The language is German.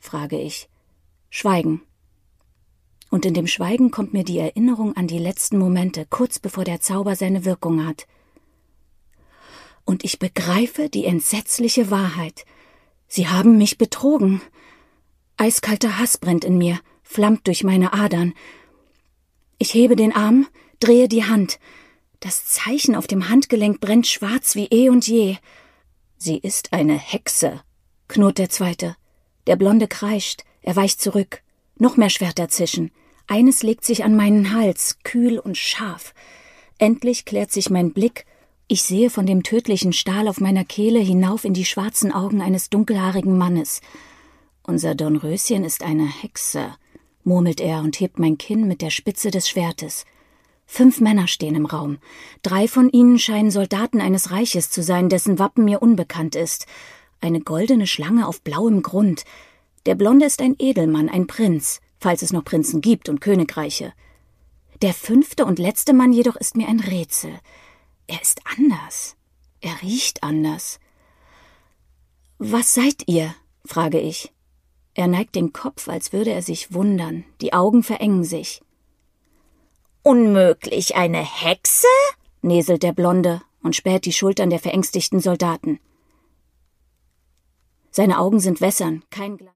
frage ich. Schweigen. Und in dem Schweigen kommt mir die Erinnerung an die letzten Momente, kurz bevor der Zauber seine Wirkung hat. Und ich begreife die entsetzliche Wahrheit. Sie haben mich betrogen. Eiskalter Hass brennt in mir, flammt durch meine Adern. Ich hebe den Arm, drehe die Hand. Das Zeichen auf dem Handgelenk brennt schwarz wie eh und je. »Sie ist eine Hexe«, knurrt der Zweite. Der Blonde kreischt, er weicht zurück. Noch mehr Schwerter zischen. Eines legt sich an meinen Hals, kühl und scharf. Endlich klärt sich mein Blick. Ich sehe von dem tödlichen Stahl auf meiner Kehle hinauf in die schwarzen Augen eines dunkelhaarigen Mannes. »Unser Dornröschen ist eine Hexe«, murmelt er und hebt mein Kinn mit der Spitze des Schwertes. 5 Männer stehen im Raum. 3 von ihnen scheinen Soldaten eines Reiches zu sein, dessen Wappen mir unbekannt ist. Eine goldene Schlange auf blauem Grund. Der Blonde ist ein Edelmann, ein Prinz, falls es noch Prinzen gibt und Königreiche. Der 5. und letzte Mann jedoch ist mir ein Rätsel. Er ist anders. Er riecht anders. »Was seid ihr?« frage ich. Er neigt den Kopf, als würde er sich wundern. Die Augen verengen sich. »Unmöglich, eine Hexe?« näselt der Blonde und späht die Schultern der verängstigten Soldaten. Seine Augen sind wässern, kein Glas.